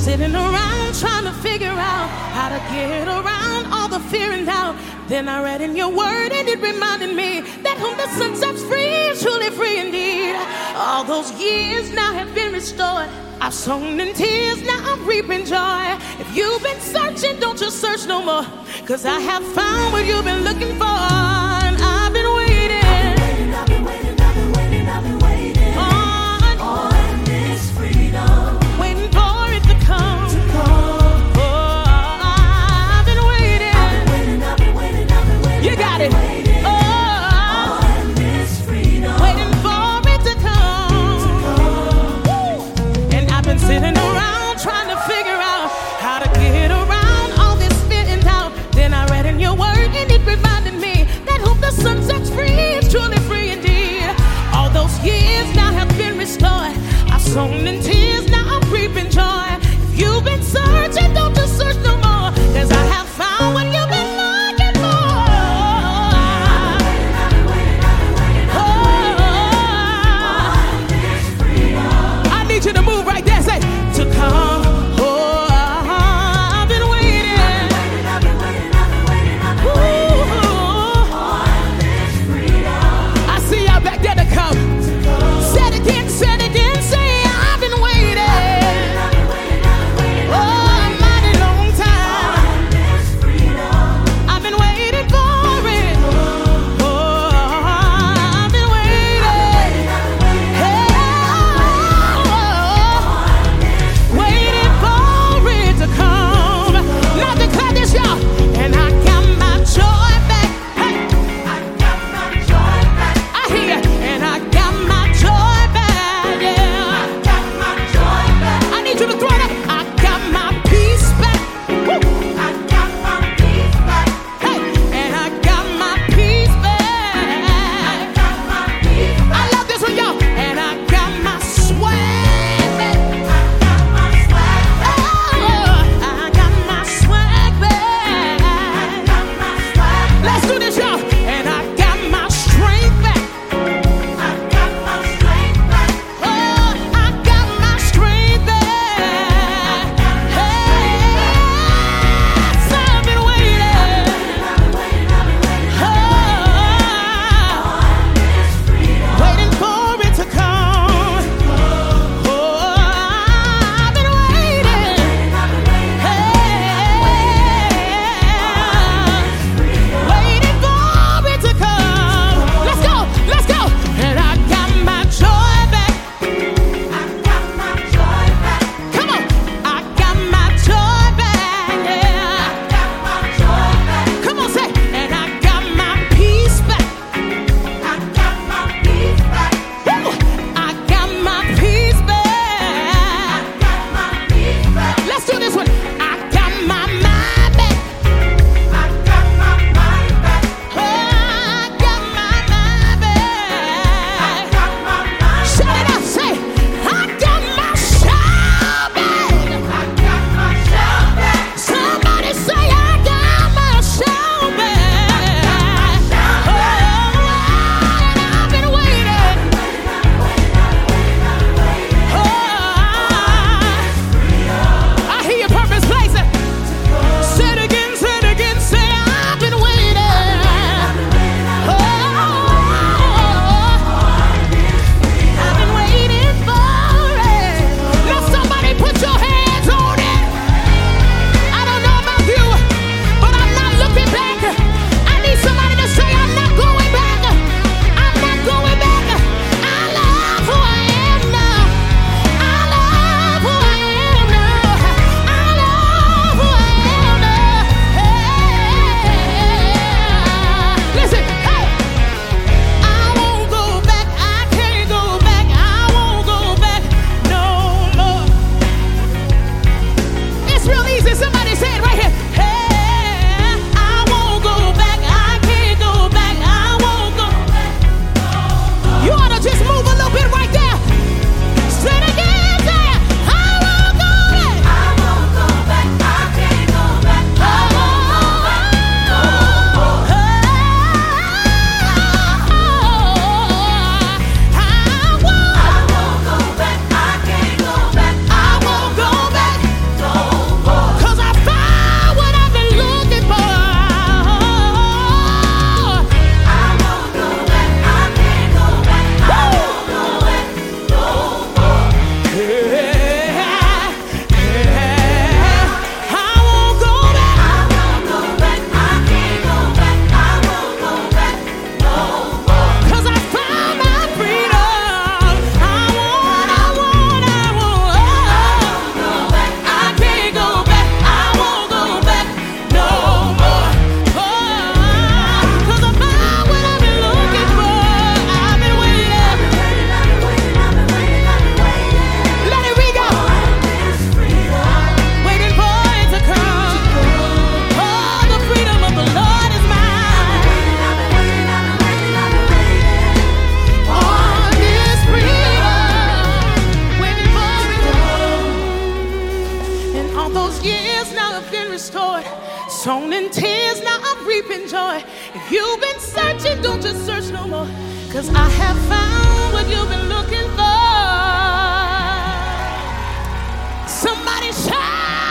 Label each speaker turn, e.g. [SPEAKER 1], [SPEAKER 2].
[SPEAKER 1] sitting around trying to figure out how to get around all the fear and doubt. Then I read in your word and it reminded me that whom the Son sets free is truly free indeed. All those years now have been restored. I've sown in tears, now I'm reaping joy. If you've been searching, don't just search no more, 'cause I have found what you've been looking for. And I've been waiting.
[SPEAKER 2] I've been waiting, I've been waiting, I've been waiting on this freedom.
[SPEAKER 1] Waiting for it to come. Oh, I've been waiting.
[SPEAKER 2] I've been waiting, I've been waiting, I've been waiting.
[SPEAKER 1] You got it.
[SPEAKER 2] On this freedom.
[SPEAKER 1] Waiting for it to come. And I've been sitting around trying to figure out how to get around all this fear and doubt. Then I read in your word and it reminded me that restored. Sown in tears, now I'm reaping joy. If you've been searching, don't just search no more. 'Cause I have found what you've been looking for. Somebody shout.